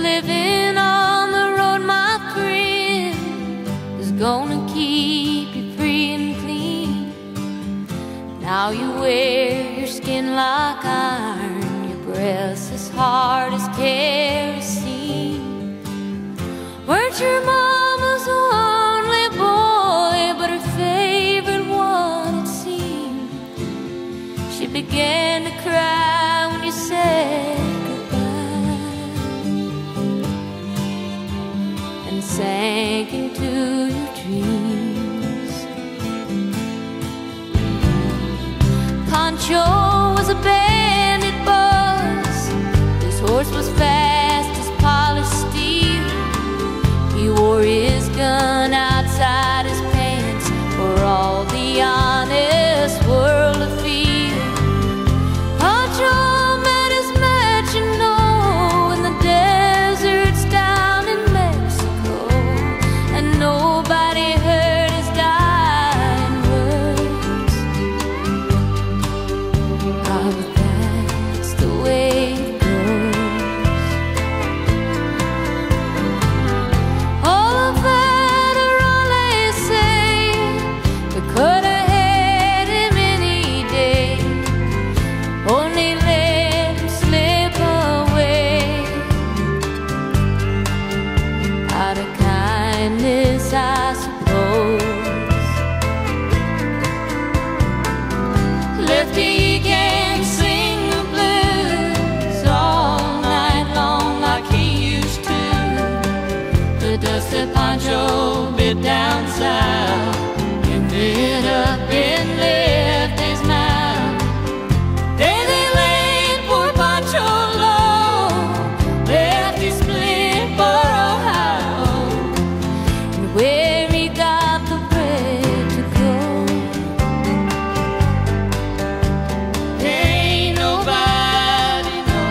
living on the road, my friend, is gonna keep you free and clean. Now you wear your skin like iron, your breath's as hard as kerosene. Weren't your mama's only boy, but her favorite one, it seemed. She began to cry when you said goodbye, and sank into your dreams. Pancho was a bandit boss. His horse was fast as polished steel. He wore his gun outside his pants for all the honest world to feel. Pancho met his match, you know, in the deserts down in Mexico, and nobody heard his dying words. Ah, but that's the way it goes. All of that are all they say. We could have had him any day, only let him slip away. Out of kindness, I suppose. Lefty can't sing the blues all night long like he used to. The dusty Pancho bit down south, ended up in Lefty's mouth. Then they laid poor Pancho low, Lefty split for Ohio, and where he got the bread to go, ain't nobody know.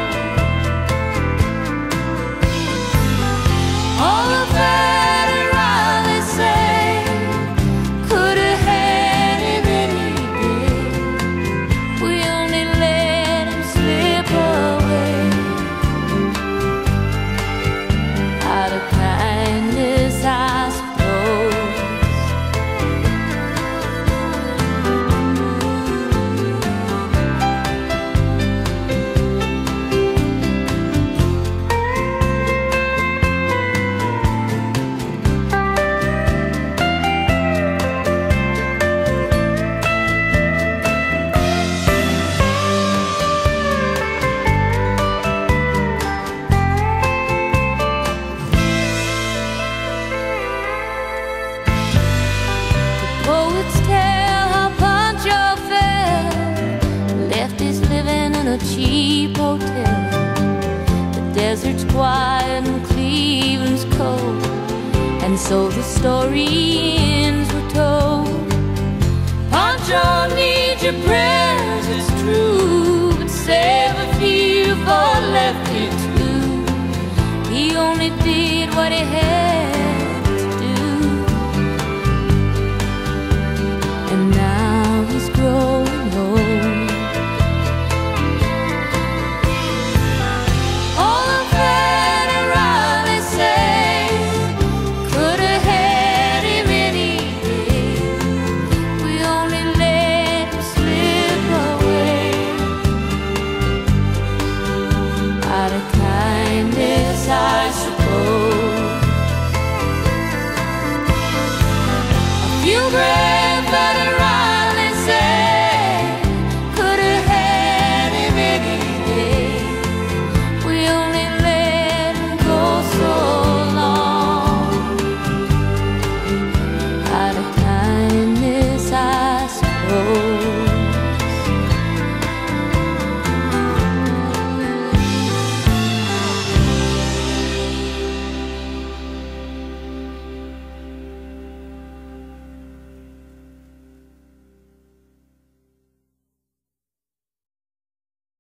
All of that are all they say. Could have had him any day. We only let him slip away. Out of kindness, I suppose. Poets tell how Pancho fell, left his living in a cheap hotel. The desert's quiet and Cleveland's cold, and so the story ends.